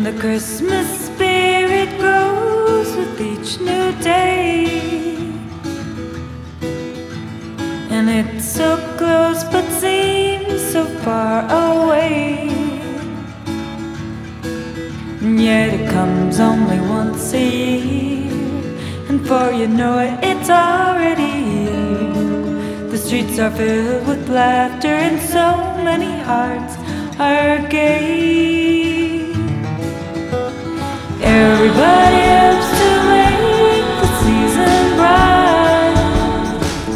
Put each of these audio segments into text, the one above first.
The Christmas spirit grows with each new day, and it's so close but seems so far away. And yet it comes only once a year, and before you know it, it's already here. The streets are filled with laughter, and so many hearts are gay. Everybody helps to make the season bright.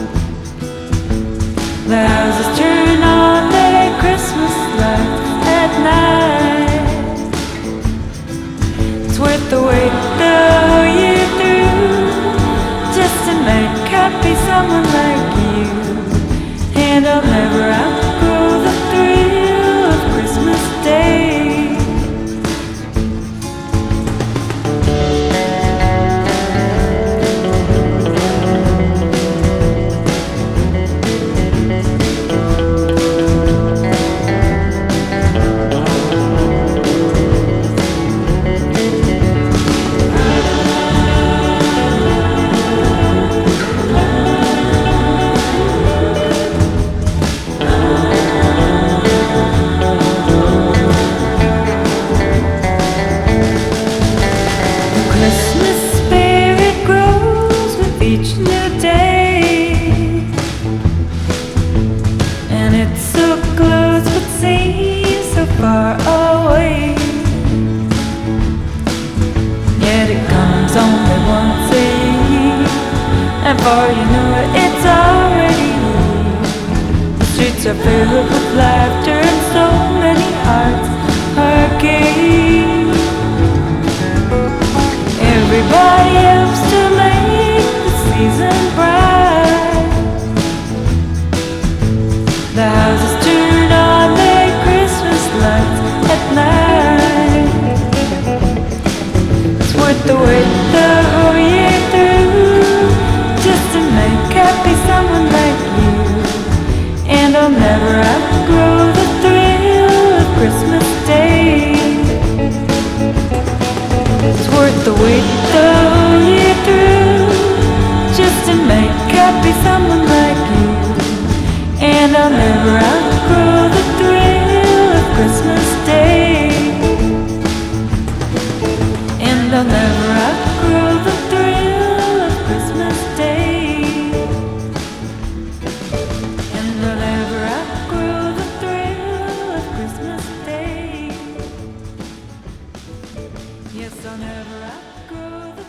The houses turn on their Christmas lights at night. It's worth the wait the whole year through, just to make happy someone like you. And I'll never outgrow the thrill of Christmas Day. Each new day, and it's so close but seems so far away. Yet it comes only once a year, and before you know it, it's already here. The streets are filled with laughter, and so many hearts are gay. Everybody helps to make season bright. The houses turn on their Christmas lights at night. It's worth the wait the whole year through, just to make happy someone like you. And I'll never outgrow the thrill of Christmas Day. It's worth the wait the whole year through, just to make happy someone like you. And I'll never outgrow the thrill of Christmas Day. And I'll never outgrow the thrill of Christmas Day. And I'll never outgrow the thrill of Christmas Day. Yes, I'll never outgrow the